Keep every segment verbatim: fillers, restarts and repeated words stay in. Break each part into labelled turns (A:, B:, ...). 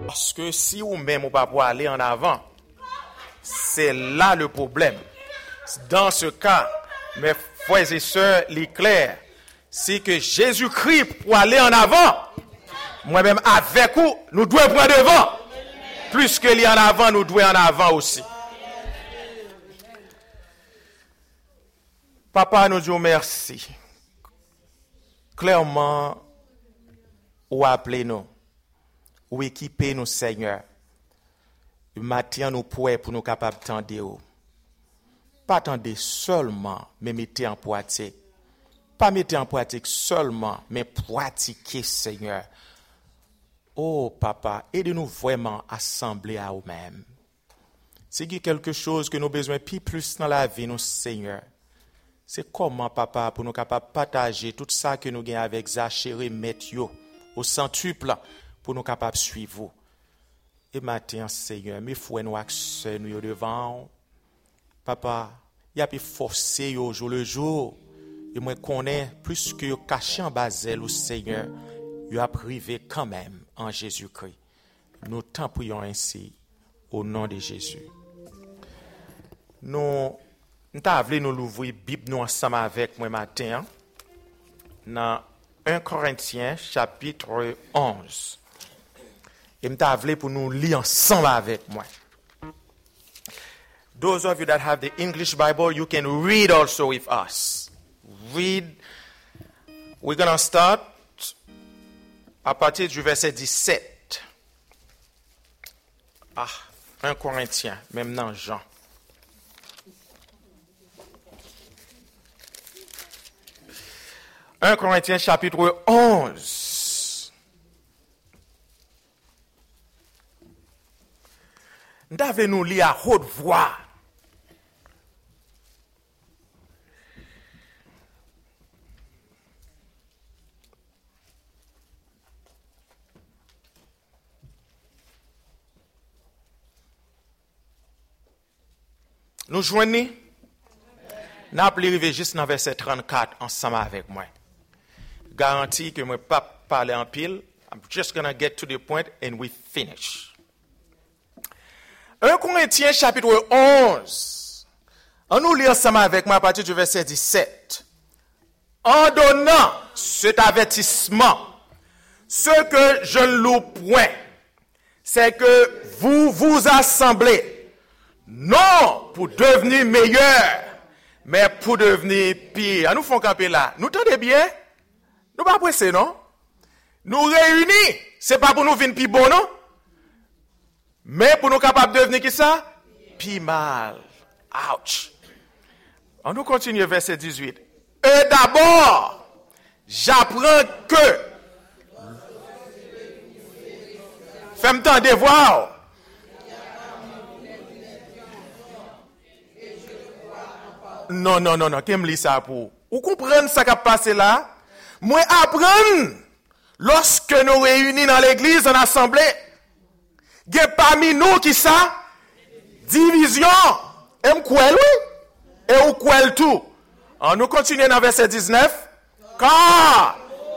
A: Parce que si ou même ou pas pour aller en avant, c'est là le problème. Dans ce cas, mes frères et sœurs, l'éclair, c'est que Jésus-Christ pour aller en avant, moi-même avec vous, nous devons prendre devant. Plus que lui en avant, nous devons en avant aussi. Papa, nous disons merci. Clairement, ou appelez-nous, ou équipez-nous, Seigneur. Le matin, nous pouvons pour nous capables d'entendre. Pas attendre seulement, mais mettez en pratique. Pas mettre en pratique seulement, mais pratiquer, Seigneur. Oh, Papa, aidez-nous vraiment à assembler à nous-mêmes. C'est quelque chose que nous avons besoin de plus dans la vie, nous, Seigneur. C'est comment, Papa, pour nous capables de partager tout ça que nous avons avec Zachary, Mathieu, au centuple, pour nous capables de suivre. Et maintenant, Seigneur, mes frères nous accès nous devant. Papa, il y a pu forcer au jour le jour. Et moi, connais plus que caché en basel au Seigneur, il a privé quand même en Jésus-Christ. Nous t'en prions ainsi au nom de Jésus. Nous, nous avons nous l'ouvrir Bible nous ensemble avec moi matin dans un Corinthiens chapitre onze. Et nous avons pour nous lire ensemble avec moi. Those of you that have the English Bible, you can read also with us. Read. We're going to start à partir du verset dix-sept. Ah, un Corinthiens, même dans Jean. un Corinthiens chapitre onze. Nous devons nous lire à haute voix. Nous joignons, nous allons arriver juste dans verset trente-quatre ensemble avec moi. Garantie que je ne vais pas parler en pile. I'm just going to get to the point and we finish. un Corinthiens chapitre onze. On nous lit ensemble avec moi à partir du verset dix-sept. En donnant cet avertissement, ce que je ne loue point, c'est que vous vous assemblez. Non pour devenir meilleur, mais pour devenir pire. Nous faisons camper là. Nous tendez bien? Nous pas pressés, non? Nous réunis, c'est pas pour nous venir plus bon, non? Mais pour nous capables de devenir qui ça? Pire mal. Ouch. On nous continue verset dix-huit. Et d'abord, j'apprends que. Fais-moi temps de voir. Non, non, non, non, qui me lit ça pour? Vous comprenez ce qui a passé là? Moi, apprendre, lorsque nous réunis dans l'église, en assemblée, il y a parmi nous qui ça? Division. Et m'kouel, oui? Et ou kouel tout? On nous continue dans verset dix-neuf. Car,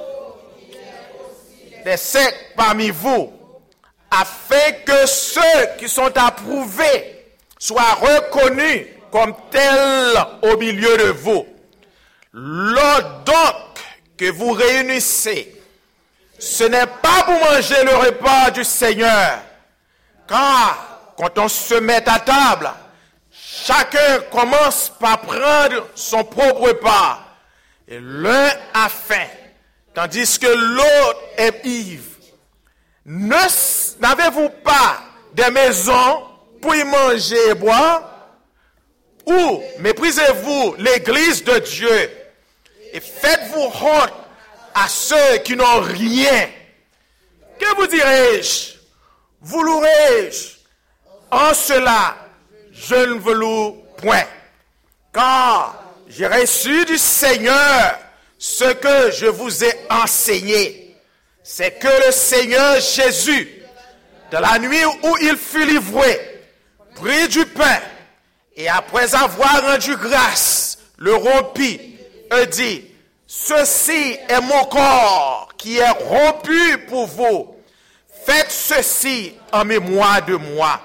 A: des sectes parmi vous, afin que ceux qui sont approuvés soient reconnus comme tel au milieu de vous. Lors donc que vous réunissez, ce n'est pas pour manger le repas du Seigneur, car quand on se met à table, chacun commence par prendre son propre repas, et l'un a faim, tandis que l'autre est ivre. Ne, n'avez-vous pas des maisons pour y manger et boire? Ou méprisez-vous l'église de Dieu et faites-vous honte à ceux qui n'ont rien? Que vous dirai-je? Vous louerai-je? En cela, je ne vous loue point. Car j'ai reçu du Seigneur ce que je vous ai enseigné. C'est que le Seigneur Jésus, dans la nuit où il fut livré, prit du pain, et après avoir rendu grâce, le rompit et dit, ceci est mon corps qui est rompu pour vous. Faites ceci en mémoire de moi.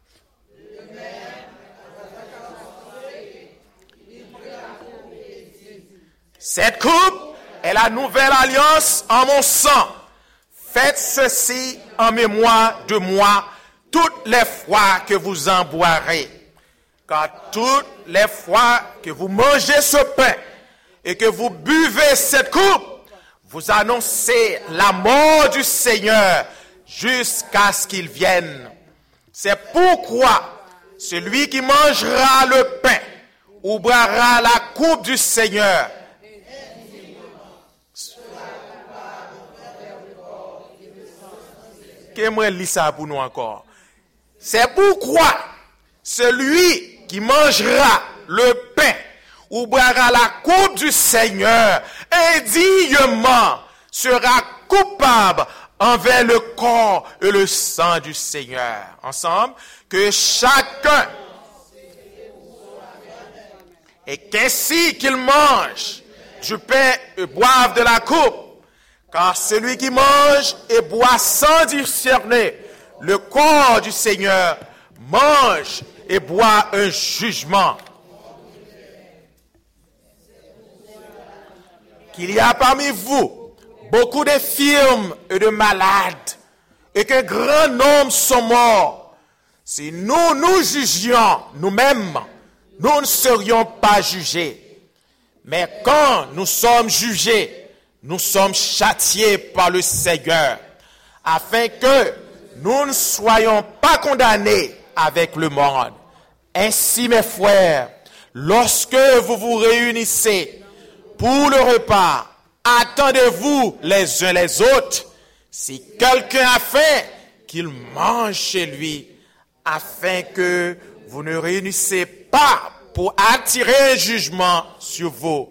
A: Cette coupe est la nouvelle alliance en mon sang. Faites ceci en mémoire de moi toutes les fois que vous en boirez. Car toutes les fois que vous mangez ce pain et que vous buvez cette coupe, vous annoncez la mort du Seigneur jusqu'à ce qu'il vienne. C'est pourquoi celui qui mangera le pain ou boira la coupe du Seigneur Qu'aimerait lire ça pour nous encore. C'est pourquoi celui qui mangera le pain ou boira la coupe du Seigneur indignement sera coupable envers le corps et le sang du Seigneur. Ensemble, que chacun, et qu'ainsi qu'il mange du pain et boive de la coupe, car celui qui mange et boit sans discerner le corps du Seigneur mange et boit un jugement. Qu'il y a parmi vous beaucoup d'infirmes et de malades, et qu'un grand nombre sont morts. Si nous nous jugions nous-mêmes, nous ne serions pas jugés. Mais quand nous sommes jugés, nous sommes châtiés par le Seigneur, afin que nous ne soyons pas condamnés avec le monde. Ainsi, mes frères, lorsque vous vous réunissez pour le repas, attendez-vous les uns les autres. Si quelqu'un a faim, qu'il mange chez lui, afin que vous ne réunissez pas pour attirer un jugement sur vous.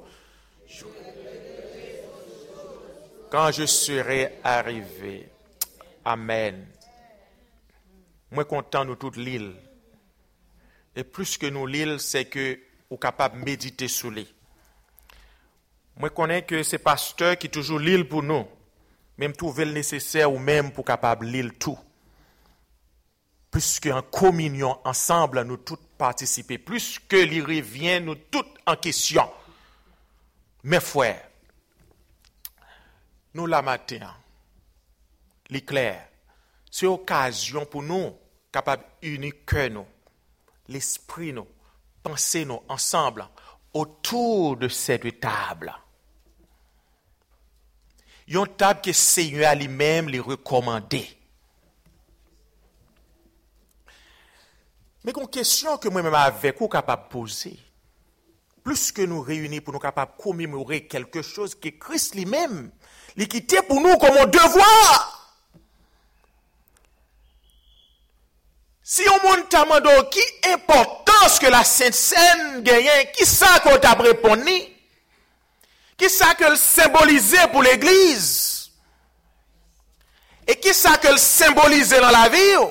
A: Quand je serai arrivé. Amen. Moi content nous toute l'île. Et plus que nous l'île, c'est que nous sommes capables de méditer sur lui. Moi connais que c'est pasteur qui toujours l'île pour nous. Même trouver le nécessaire ou même pour capable l'île tout. Plus qu'en communion ensemble, nous tous participer. Plus que l'il revient, nous tous en question. Mes frères, nous la matin, l'éclair, c'est occasion pour nous, capables d'unir cœur nous, l'esprit nous, penser nous ensemble autour de cette table. Une table que le Seigneur lui-même les recommandé. Mais une question que moi-même avec vous capable de poser, plus que nous réunir pour nous capables de commémorer quelque chose que Christ lui-même l'a quitté pour nous comme un devoir. Si on monte à mando, qui importance que la Sainte Seine gagne, qui ça qu'on t'a répondu? Qui ça que le symbolisait pour l'Église? Et qui ça que le symbolisait dans la vie?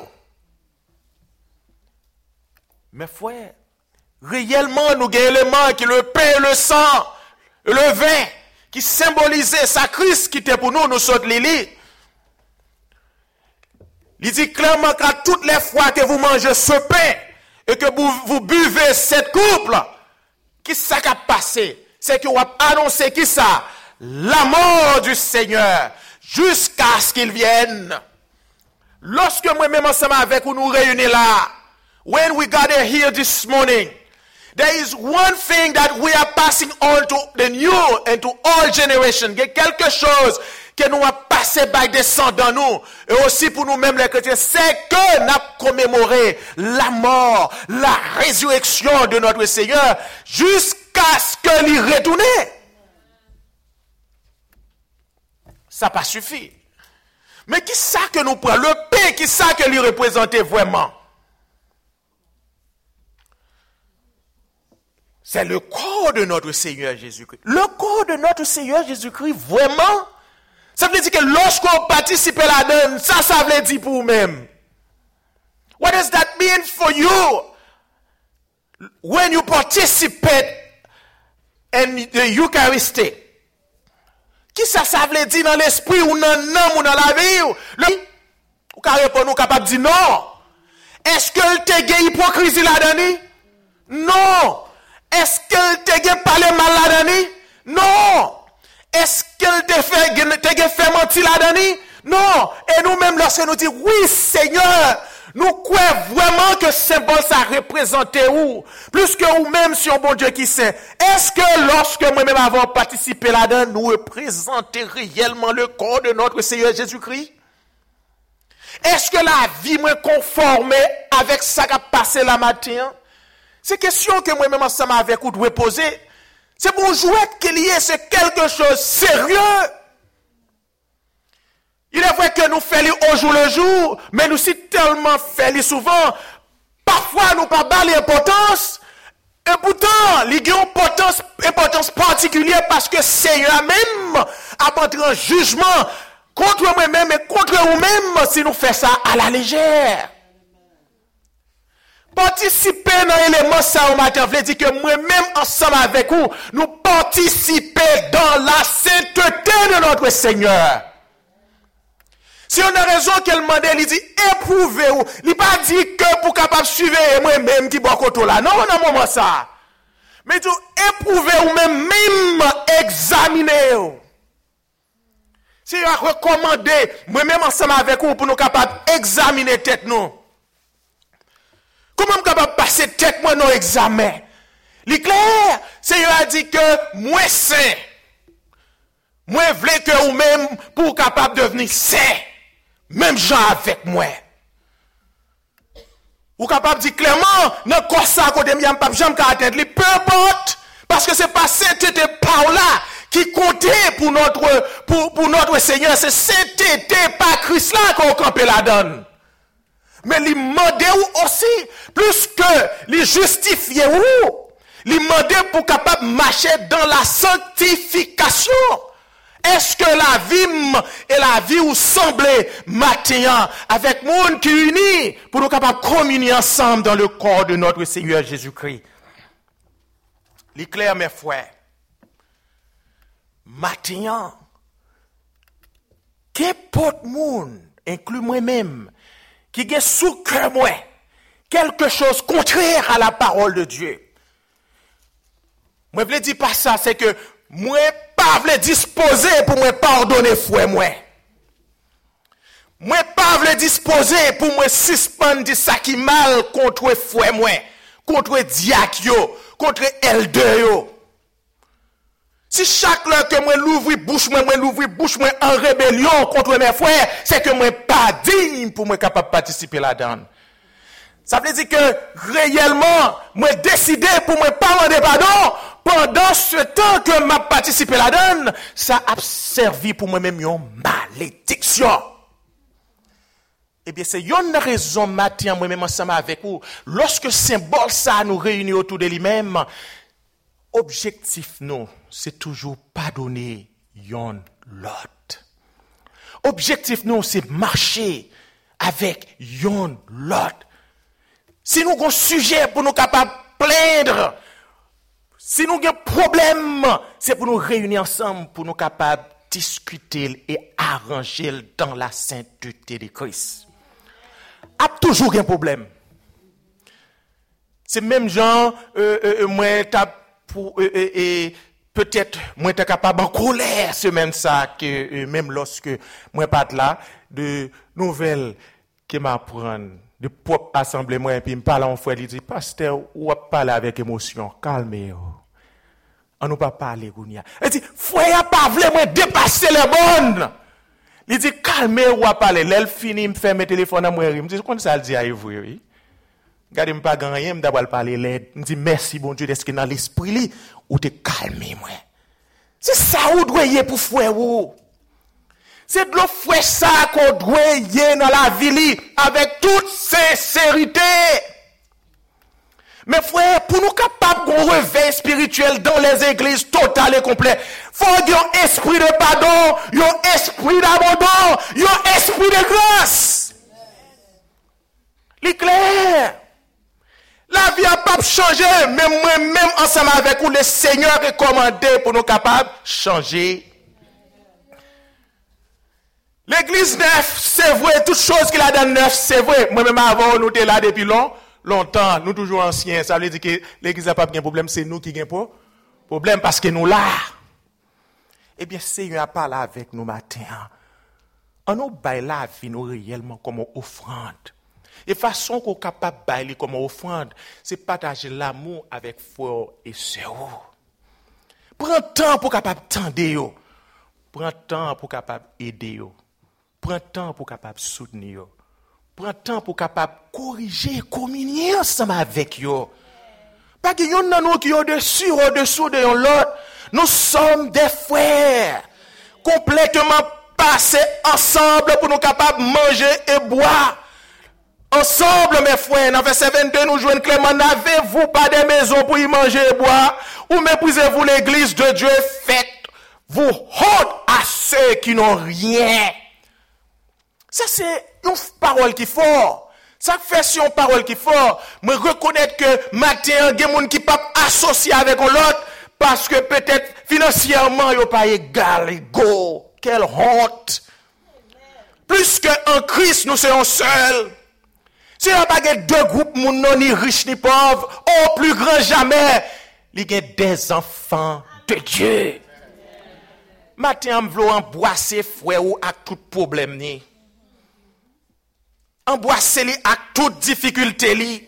A: Mes frères, réellement, nous avons un élément qui est le pain et le sang, le vin, qui symbolisait sa Christ qui était pour nous, nous sommes Lili. Il dit clairement qu'à toutes les fois que vous mangez ce pain et que vous, vous buvez cette coupe, qui ça qui a passé? C'est que vous avez annoncé qui ça? La mort du Seigneur, jusqu'à ce qu'il vienne. Lorsque moi-même ensemble avec vous nous réunissons là, when we gather here this morning, there is one thing that we are passing on to the new and to all generations. Il y a quelque chose que nous avons passé par descendants nous, et aussi pour nous-mêmes les chrétiens, c'est que nous avons commémoré la mort, la résurrection de notre Seigneur, jusqu'à ce qu'il retourne. Ça n'a pas suffi. Mais qui ça que nous prenons? Le pain, qui ça que lui représentait vraiment? C'est le corps de notre Seigneur Jésus-Christ. Le corps de notre Seigneur Jésus-Christ, vraiment, ça veut dire que lorsqu'on participe à la donne, ça, ça veut dire pour vous-même. What does that mean for you? When you participate in the Eucharisty. Qui ça, ça veut dire dans l'esprit ou dans l'âme ou dans la vie? Le... Ou ka répondre, nous capable de dire non. Est-ce que te gen hypocrisie là-dedans? Non. Est-ce que te gen parler mal là-dedans? Non. Est-ce qu'elle te fait, te fait mentir là-dedans? Non. Et nous-mêmes, lorsque nous disons, oui, Seigneur, nous croyons vraiment que ce symbole, ça représente où? Plus que nous-mêmes, si un bon Dieu qui sait. Est-ce que lorsque moi-même avons participé là-dedans, nous représentons réellement le corps de notre Seigneur Jésus-Christ? Est-ce que la vie me conforme avec ça qui a passé la matin? C'est question que moi-même ensemble avec vous dois poser. C'est pour jouer qu'il y ait, c'est quelque chose de sérieux. Il est vrai que nous faisons au jour le jour, mais nous sommes tellement faisons souvent, parfois nous pas bas l'importance, et pourtant, il y a une importance, importance particulière parce que Seigneur même a montré un jugement contre moi-même et contre vous-même si nous faisons ça à la légère. Participer dans l'élément ça au matin, veut dire que moi-même ensemble avec vous, nous participer dans la sainteté de notre Seigneur. Si on a raison qu'elle demande, il dit éprouvez-vous. Il n'a pas dit que pour capable suivre moi-même qui boit côté là. Non, non, moment ça. Mais tout éprouvez-vous même, même examinez-vous. Si on a recommandé, moi-même ensemble avec vous, pour nous capables d'examiner tête nous. Comment je suis capable de passer tête moi dans l'examen? L'éclair, Seigneur a dit que moi saint. Moi voulais que vous-même pour capable de devenir saint. Même gens avec moi. Vous capable de dire clairement, dans quoi ça à côté de moi, pas jamais atteindre lui, peu importe. Parce que c'est pas sainteté par là qui comptait pour notre, pour, pour notre Seigneur. C'est sainteté par Christ là qu'on campe la donne. Mais les demander aussi, plus que les justifier ou, les demander pour capable marcher dans la sanctification. Est-ce que la vie et la vie ou semblent matin avec monde qui unit pour nous capables de communier ensemble dans le corps de notre Seigneur Jésus-Christ? L'éclair, mes frères. Matin, qu'importe monde, inclus moi-même, qui est sous cœur moi, quelque chose contraire à la parole de Dieu. Moi, je ne dis pas ça, c'est que moi, pas voulais disposer pour me pardonner, frère, moi. Moi, pas voulais disposer pour me suspendre ça qui mal contre frère, moi, contre diacre, contre elder. Si chaque fois que moi l'ouvre bouche, moi, moi l'ouvre bouche, moi en rébellion contre mes frères, c'est que moi pas digne pour moi capable de participer là-dedans. Ça veut dire que réellement, moi décidé pour moi pas demander pardon pendant ce temps que m'a participé là-dedans, ça a servi pour moi-même une malédiction. Eh bien, c'est une raison matin moi-même ensemble avec vous. Lorsque symbole ça nous réunit autour de lui-même, objectif nous, c'est toujours pardonner yon l'autre. Objectif nous, c'est marcher avec yon l'autre. Si nous avons un sujet pour nous capables de plaindre, si nous avons un problème, c'est pour nous réunir ensemble, pour nous capables de discuter et arranger dans la sainteté de Christ. A toujours un problème. C'est même genre, euh, euh, moi, t'as pour, euh, euh, euh, peut-être, moi, t'es capable en colère, c'est même ça, que euh, même lorsque moi, pas là, de nouvelles qui m'apprennent, de propre assemblée, moi, et puis me parle en frère, il dit, pasteur, ou a parlé avec émotion, calmez-vous. On nous pas parler, Gounia. Il dit, frère, pas vraiment dépasser les bonnes. Il dit, calmez-vous à parler. L'elle finit, me fait mes téléphones à moi, il me dit, comment ça le dit à vous, oui? Regardez, je ne pas gagner, je d'abord parler l'aide. Je dis, merci, bon Dieu, d'être dans l'esprit, li, ou te calmer, moi. C'est ça, ou doit y pour frère, ou. C'est de l'eau fraîche ça qu'on doit y dans la vie, avec toute sincérité. Mais frère, pour nous capables d'un réveil spirituel dans les églises total et complet, faut qu'il y ait un esprit de pardon, un esprit d'abandon, un esprit de grâce. L'éclair. La vie n'a pas changé, mais moi-même, ensemble avec vous, le Seigneur recommandé pour nous capables de changer. L'église neuf, c'est vrai, toute chose qu'il a dans neuf, c'est vrai. Moi-même avant, nous étions là depuis long, longtemps, nous toujours anciens. Ça veut dire que l'église n'a pas de problème, c'est nous qui avons problème parce que nous là. Eh bien, Seigneur a parlé avec nous matin. On nous baille la vie nous réellement comme offrande. Et façon qu'on est capable de bailler comme offrande, c'est partager l'amour avec frères et sœurs. Prends temps pour capable tendre. Prends temps pour capable aider. Prends temps pour capable soutenir. Prends temps pour capable corriger, communier ensemble avec eux. Pas que yon nan nous qui au-dessus, au-dessous de l'autre. Nous sommes des frères. Complètement passés ensemble pour nous capables de manger et boire. Ensemble, mes frères, dans verset vingt-deux, nous jouons clairement, n'avez-vous pas des maisons pour y manger et boire? Ou méprisez-vous l'église de Dieu? Faites-vous honte à ceux qui n'ont rien. Ça, c'est une parole qui est forte. Ça fait si une parole qui est forte. Mais reconnaître que matin, il y a des gens qui ne peuvent pas associer avec l'autre parce que peut-être financièrement, ils ne sont pas égal, égaux. Quelle honte. Plus qu'en Christ, nous sommes seuls. Si on n'a pas deux groupes, ni riches ni pauvres, au plus grand jamais, il y a des enfants de Dieu. Matin, je veux embrasser frère ou à tout problème. Embrasser li à toute difficulté li.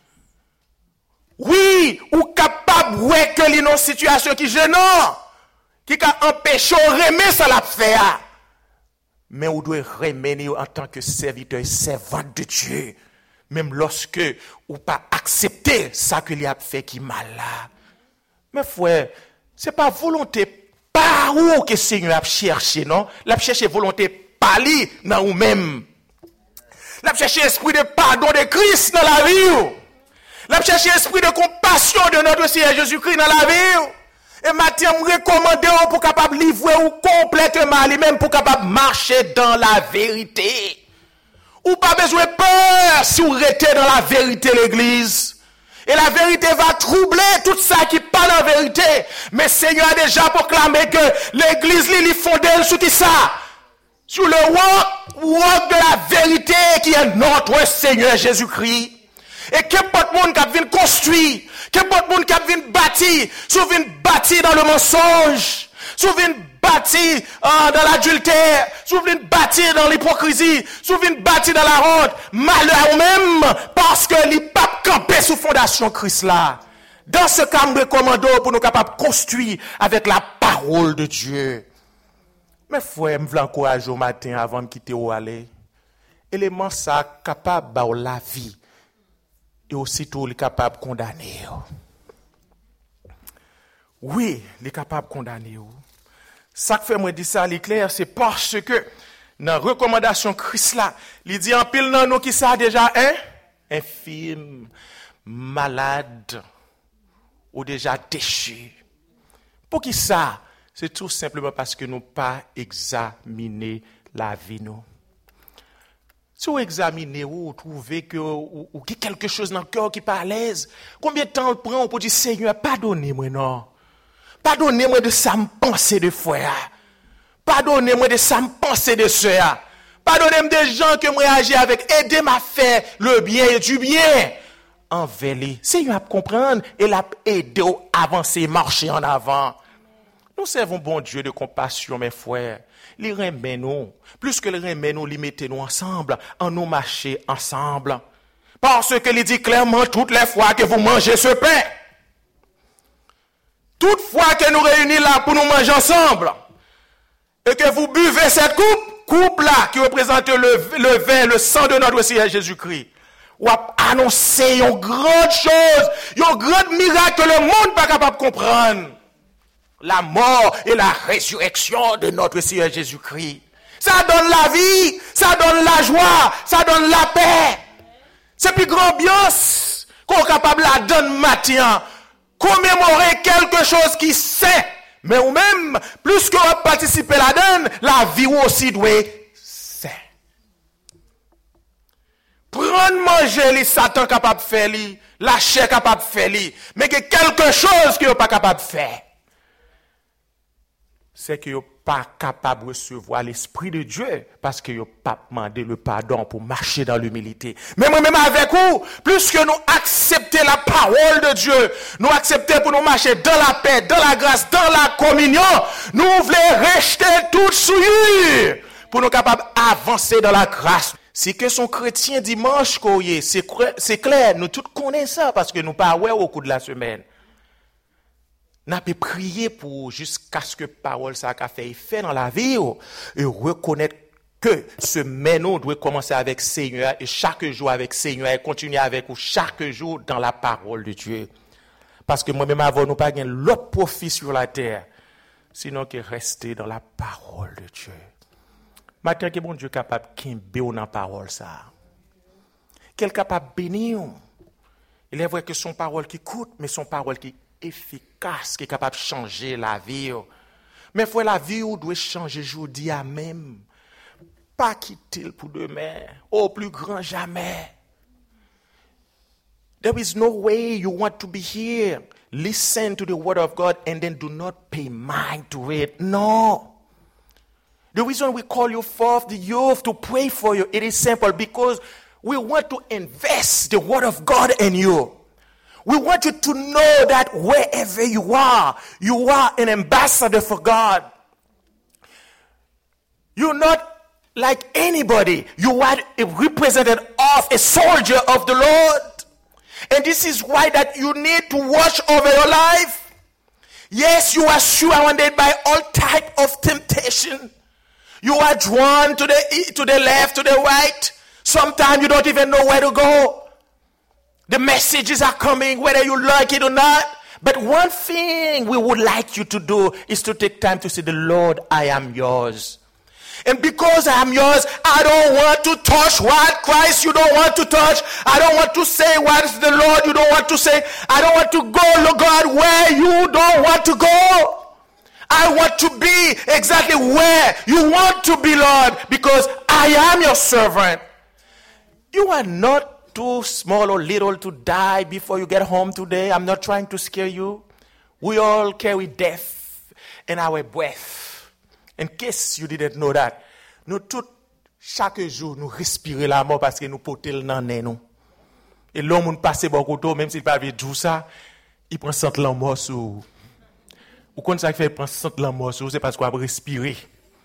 A: Oui, ou capable ouais que li non situation qui gênant, qui ka empêcher remet ça la faire. Mais on doit remettre en tant que serviteur et servante de Dieu, même lorsque ou pas accepter ça que lui a fait qui mal là. Mais frère, c'est pas volonté par où que Seigneur a cherché non, l'a cherché volonté par lui dans ou même. L'a cherché esprit de pardon de Christ dans la vie. L'a cherché esprit de compassion de notre Seigneur Jésus-Christ dans la vie. Et maintenant, je recommande pour capable livrer ou complètement lui-même pour capable marcher dans la vérité. Ou pas besoin de peur si vous restez dans la vérité l'église. Et la vérité va troubler tout ça qui parle en vérité. Mais Seigneur a déjà proclamé que l'église lui fondée sur qui ça? Sur le roc, roc de la vérité qui est notre Seigneur Jésus-Christ. Et qu'importe monde qui vient construire, qu'importe monde qui vient bâtir, si vous venez bâtir dans le mensonge, si vous venez bâtir euh, dans l'adultère, si vous venez bâtir dans l'hypocrisie, si vous venez bâtir dans la honte, malheur ou même parce que les papes campent sous fondation Christ là. Dans ce cas, nous recommandons pour nous capables de construire avec la parole de Dieu. Mais frère, je veux encourager au matin avant de quitter où aller. Élément ça capable de la vie. Et aussitôt, il est capable de condamner. Oui, il est capable de condamner. Ça que fait moi dire ça, il clair, c'est parce que dans la recommandation Christ là, il dit en pile dans nous qui ça déjà hein? Infirme, malade, ou déjà déchu. Pour qui ça? C'est tout simplement parce que nous pas examiné la vie nous. Si vous examinez, vous trouvez que ou, ou, quelque chose dans le cœur qui n'est pas à l'aise, combien de temps on prend pour dire Seigneur, pardonnez-moi non. Pardonnez-moi de ça me penser de frère. Pardonnez-moi de ça me penser de soeur. Pardonnez-moi des gens que moi réagis avec, aidez-moi à faire le bien et du bien. Envers les. Seigneur a comprendre et l'a aider à avancer, marcher en avant. Nous servons bon Dieu de compassion, mes frères. Les remet nous. Plus que les remet nous, les mettez nous ensemble, en nous marcher ensemble. Parce que il dit clairement toutes les fois que vous mangez ce pain. Toutefois que nous réunissons là pour nous manger ensemble. Et que vous buvez cette coupe, coupe là qui représente le, le vin, le sang de notre Seigneur Jésus-Christ. Ou a annoncé une grande chose, un grand miracle que le monde n'est pas capable de comprendre. La mort et la résurrection de notre Seigneur Jésus-Christ. Ça donne la vie, ça donne la joie, ça donne la paix. C'est plus grand ambiance qu'on est capable de donner matin. Commémorer quelque chose qui sait. Mais ou même, plus qu'on va participer à la donne, la vie aussi doit c'est. Prendre manger les Satan capable de faire, la chair capable de faire, mais que quelque chose qu'il n'est pas capable de faire. c'est que vous n'êtes pas capable de recevoir l'Esprit de Dieu parce que vous n'avez pas demandé le pardon pour marcher dans l'humilité. Mais moi-même avec vous, plus que nous acceptons la parole de Dieu, nous acceptons pour nous marcher dans la paix, dans la grâce, dans la communion, nous voulons rejeter tout souillure pour nous capables d'avancer dans la grâce. Si que son chrétien dimanche, c'est, c'est clair, nous tous connaissons ça parce que nous parlons au cours de la semaine. N'a pas prié pour jusqu'à ce que parole ça a fait effet dans la vie et reconnaître que semaine nous doit commencer avec Seigneur et chaque jour avec Seigneur et continuer avec vous chaque jour dans la parole de Dieu. Parce que moi-même avant nous pas gagner l'autre profit sur la terre sinon que rester dans la parole de Dieu. Maintenant que bon Dieu capable kimbe dans la parole ça. Quel capable bénir. Il est vrai que son parole qui coûte mais son parole qui efficace, qui est capable de changer la vie. Mais il faut la vie où doit changer aujourd'hui à même. Pas quitter pour demain, au plus grand jamais. There is no way you want to be here. Listen to the word of God and then do not pay mind to it. No. The reason we call you forth, the youth, to pray for you, it is simple because we want to invest the word of God in you. We want you to know that wherever you are, you are an ambassador for God. You're not like anybody. You are a representative of a soldier of the Lord. And this is why that you need to watch over your life. Yes, you are surrounded by all type of temptation. You are drawn to the, to the left, to the right. Sometimes you don't even know where to go. The messages are coming whether you like it or not. But one thing we would like you to do is to take time to say, the Lord, I am yours. And because I am yours, I don't want to touch what Christ you don't want to touch. I don't want to say what is the Lord you don't want to say. I don't want to go, Lord God, where you don't want to go. I want to be exactly where you want to be, Lord, because I am your servant. You are not too small or little to die before you get home today. I'm not trying to scare you. We all carry death in our breath. In case you didn't know that, nous tout, chaque jour, nous respirons la mort parce que nous portons le nan nous. Et l'homme, on passe beaucoup de temps, même s'il pas veut dire ça, il prend cent la mort sur. Ou quand ça fait prendre cent la mort sur, c'est parce qu'on a respiré.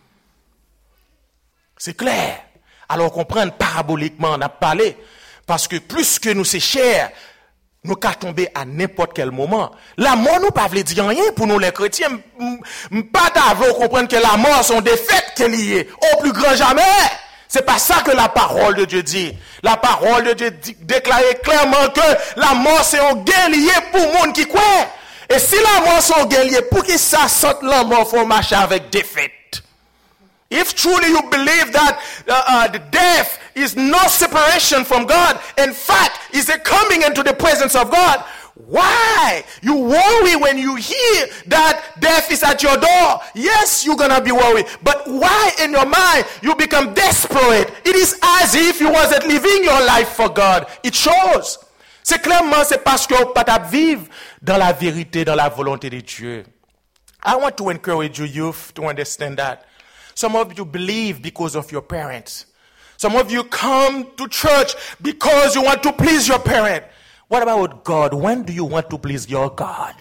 A: C'est clair. Alors comprendre paraboliquement, on a parlé. Parce que plus que nous c'est cher, nous qu'à tomber à n'importe quel moment. La mort nous pas veut dire rien pour nous les chrétiens. Pas d'avoir comprendre que la mort sont des faits qui est liée au plus grand jamais. C'est pas ça que la parole de Dieu dit. La parole de Dieu dit, déclare clairement que la mort c'est un gain lié pour monde qui croit. Et si la mort c'est un gain lié, pour qui ça sorte la mort faut marcher avec défaite. If truly you believe that uh, uh, the death is no separation from God, in fact, is a coming into the presence of God, why? You worry when you hear that death is at your door. Yes, you're going to be worried. But why in your mind you become desperate? It is as if you wasn't living your life for God. It shows. C'est clairement, c'est parce que vous pas vivre dans la vérité, dans la volonté de Dieu. I want to encourage you, youth, to understand that. Some of you believe because of your parents. Some of you come to church because you want to please your parent. What about God? When do you want to please your God?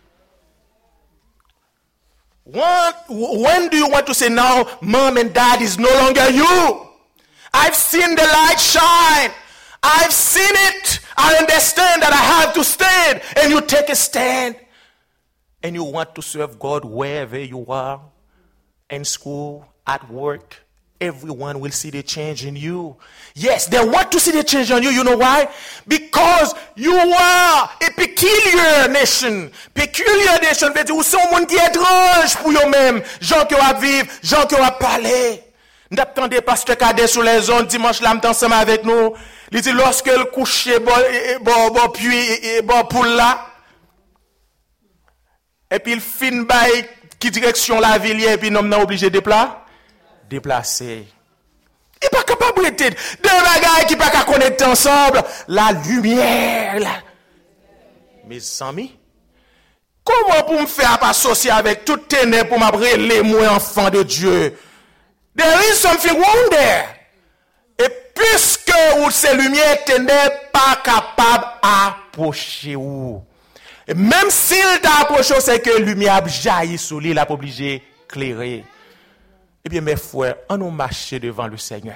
A: When, when do you want to say, now, mom and dad is no longer you? I've seen the light shine. I've seen it. I understand that I have to stand. And you take a stand. And you want to serve God wherever you are. In school, at work, everyone will see the change in you. Yes, they want to see the change in you. You know why? Because you are a peculiar nation. Peculiar nation veut dire ou son monde qui est étrange pour eux-mêmes. Gens qui ont vivre, gens qui ont parler. N'attendez pasteur Cadet sur les ondes dimanche là, ensemble avec nous. Il dit lorsque le coucher bon bon bon puis bon pour là. Et puis il fin bail qui direction la ville et puis nous sommes obligés de déplacer. Déplacer. Il n'est pas capable d'être deux bagages qui ne sont pas connectés ensemble. La lumière. La... Mes amis, comment pour me faire associer avec tout ténèbres pour m'appeler moi enfant de Dieu? There is something wrong there. Et puisque ou ces lumières ténèbres pas capable d'approcher ou. Et même s'il t'a approché, c'est que lumière jaillit sur lui, il a pas obligé d'éclairer. Eh bien, mes frères, on nous marche devant le Seigneur.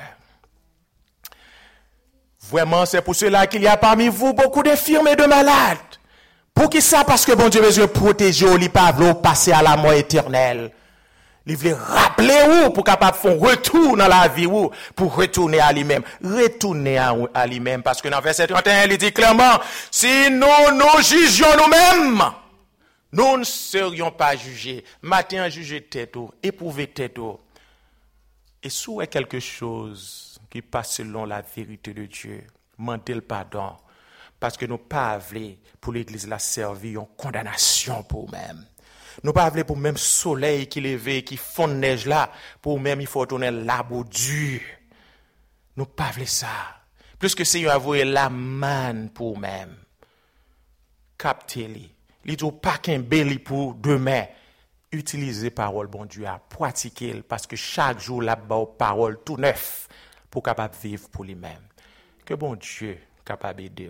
A: Vraiment, c'est pour cela qu'il y a parmi vous beaucoup d'infirmes et de malades. Pour qui ça? Parce que bon Dieu veut protéger, il pas veut passer à la mort éternelle. Il veut rappeler où pour capable faire retour dans la vie où pour retourner à lui-même. Retourner à, à lui-même. Parce que dans verset trente et un, il dit clairement, si nous nous jugions nous-mêmes, nous ne serions pas jugés. Matin, juger tête, éprouver tête. Et si vous avez quelque chose qui passe selon la vérité de Dieu, demandez le pardon. Parce que nous pas voulons pour l'église la servir en condamnation pour nous-mêmes. Nous pas voulons pour même soleil qui lève, qui fond neige là, pour même il faut tourner l'arbre dur. Nous pas voulons ça. Plus que c'est avouer la manne pour même. Captez-les. Il dit pas qu'un belli pour demain. Utilisez parole bon Dieu à pratiquer parce que chaque jour la parole tout neuf pour capable vivre pour lui-même. Que bon Dieu capable d'aider.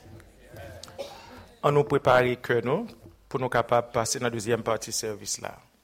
A: On nous prépare que nous pour nous capables de passer dans la deuxième partie du service là.